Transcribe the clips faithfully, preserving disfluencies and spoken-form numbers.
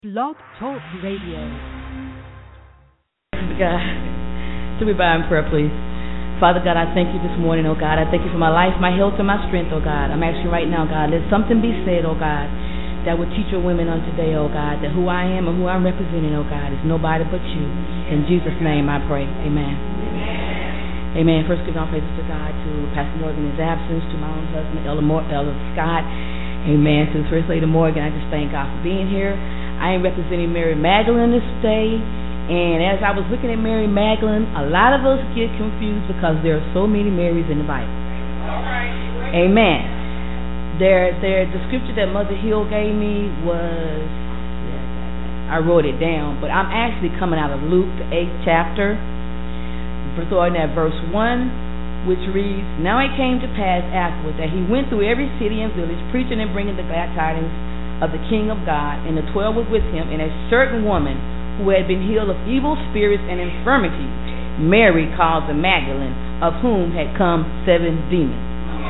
Blog Talk Radio. God, to be by in prayer, please. Father God, I thank you this morning, oh God. I thank you for my life, my health, and my strength, oh God. I'm asking right now, God, let something be said, oh God, that will teach your women on today, oh God, that who I am and who I'm representing, oh God, is nobody but you. In Jesus' name I pray. Amen. Amen. Amen. First, giving all praises to God, to Pastor Morgan in his absence, to my own husband, Elder, Mor- Elder Scott. Amen. To the First Lady Morgan, I just thank God for being here. I am representing Mary Magdalene this day, and as I was looking at Mary Magdalene, a lot of us get confused because there are so many Marys in the Bible. All right. Amen. There, there. The scripture that Mother Hill gave me was, I wrote it down, but I'm actually coming out of Luke, the eighth chapter, starting at verse one, which reads, "Now it came to pass afterward that he went through every city and village, preaching and bringing the glad tidings of the King of God, and the twelve was with him, and a certain woman who had been healed of evil spirits and infirmities, Mary called the Magdalene, of whom had come seven demons."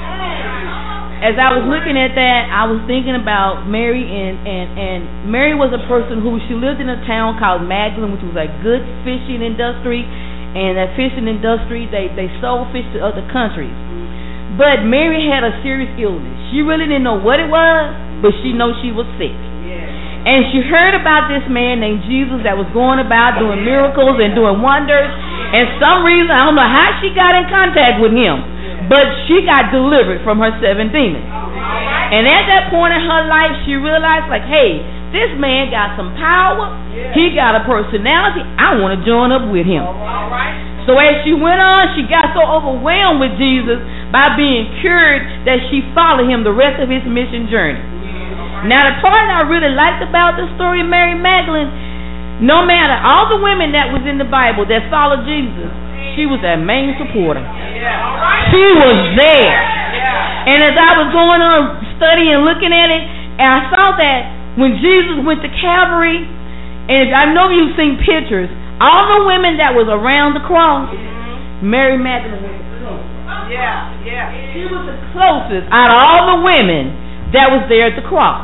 As I was looking at that, I was thinking about Mary, and, and, and Mary was a person who, she lived in a town called Magdalene, which was a good fishing industry, and that fishing industry, they, they sold fish to other countries. But Mary had a serious illness. She really didn't know what it was, but she knew she was sick. Yeah. And she heard about this man named Jesus that was going about doing miracles and doing wonders. And some reason, I don't know how she got in contact with him, but she got delivered from her seven demons. And at that point in her life, she realized, like, hey, this man got some power. He got a personality. I want to join up with him. So as she went on, she got so overwhelmed with Jesus by being cured that she followed him the rest of his mission journey. Now, the part I really liked about the story of Mary Magdalene, no matter all the women that was in the Bible that followed Jesus, she was their main supporter. She was there. And as I was going on studying, looking at it, and I saw that when Jesus went to Calvary, and I know you've seen pictures, all the women that was around the cross, Mary Magdalene was the closest. Yeah, yeah. She was the closest out of all the women that was there at the cross.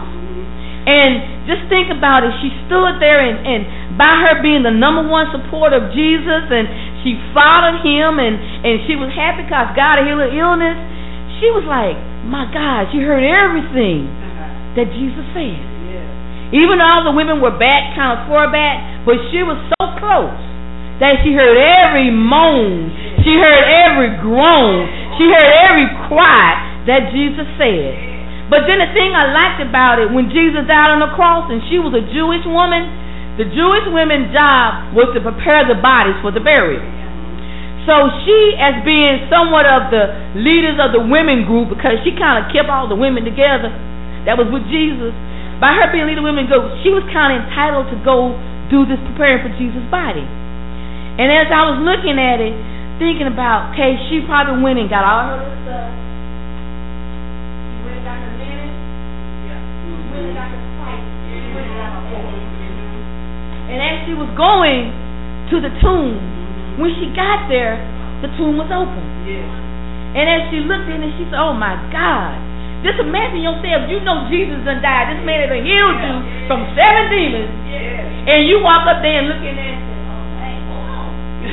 And just think about it. She stood there, and, and by her being the number one supporter of Jesus, and she followed him, and, and she was happy because God had healed her illness. She was like, my God, she heard everything that Jesus said. Even though all the women were back, kind of far back, but she was so close that she heard every moan, she heard every groan, she heard every cry that Jesus said. But then the thing I liked about it, when Jesus died on the cross and she was a Jewish woman, the Jewish women's job was to prepare the bodies for the burial. So she, as being somewhat of the leaders of the women group, because she kind of kept all the women together that was with Jesus, by her being leader of women group, she was kind of entitled to go do this preparing for Jesus' body. And as I was looking at it, thinking about, okay, she probably went and got all her stuff. She went and got her linen. She went and got her pipe. She went and got her oil. And as she was going to the tomb, when she got there, the tomb was open. And as she looked in it, she said, oh my God. Just imagine yourself, you know Jesus done died. This man has healed you from seven demons. And you walk up there and looking at it and say, oh, hey, hold on.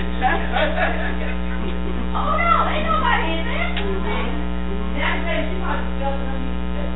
Hold on, ain't nobody in there. And I said, she probably felt it on me.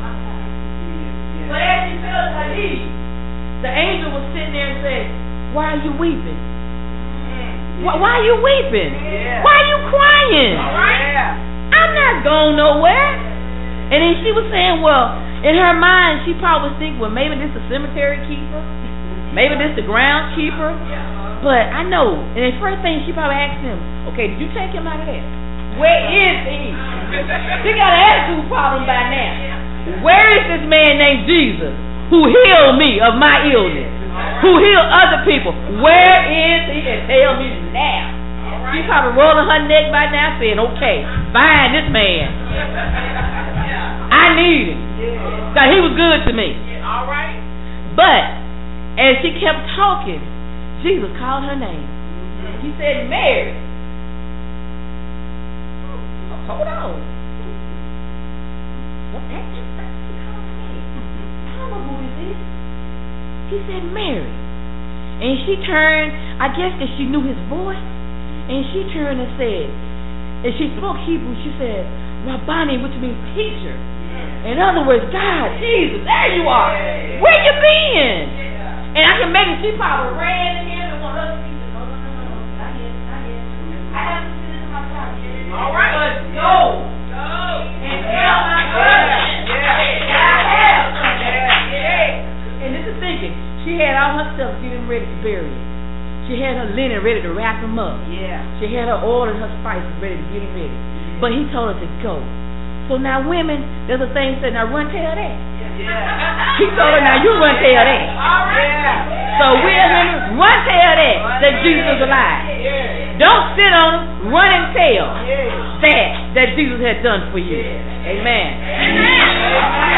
But as she felt her knees, the angel was sitting there and said, why are you weeping? Why, why are you weeping? Why are you crying? I'm not going nowhere. And then she was saying, well, in her mind, she probably was thinking, well, maybe this is a cemetery keeper. Maybe this is the groundskeeper. But I know. And the first thing she probably asked him, okay, did you take him out of there? Where is he? She got an attitude problem by now. Where is this man named Jesus who healed me of my illness? Who healed other people? Where is he? And tell me now. She probably rolling her neck by now saying, okay, find this man. I need him. Because he was good to me. All right. But as she kept talking, Jesus called her name. He said, Mary. Hold on. What? He called her name. I don't know who this is. He said, Mary. And she turned, I guess because she knew his voice, and she turned and said, and she spoke Hebrew, she said, Rabbani, which means teacher. In other words, God, Jesus, there you are. Where you been? And I can make it, she probably ran in here and one other teacher. No, no, no, no, not yet, not yet. I have to sit in my time. All right. Let's go. Go. And tell my husband. And this is thinking, she had all her stuff getting ready to bury it. She had her linen ready to wrap him up. Yeah. She had her oil and her spices ready to get him ready. But he told her to go. So now women, there's a thing said, now run tell that. Yeah. He told her, now you run tell that. All right. So we're women, run tell that, that Jesus is alive. Yeah. Don't sit on him, run and tell yeah. that, that Jesus had done for you. Yeah. Amen. Amen.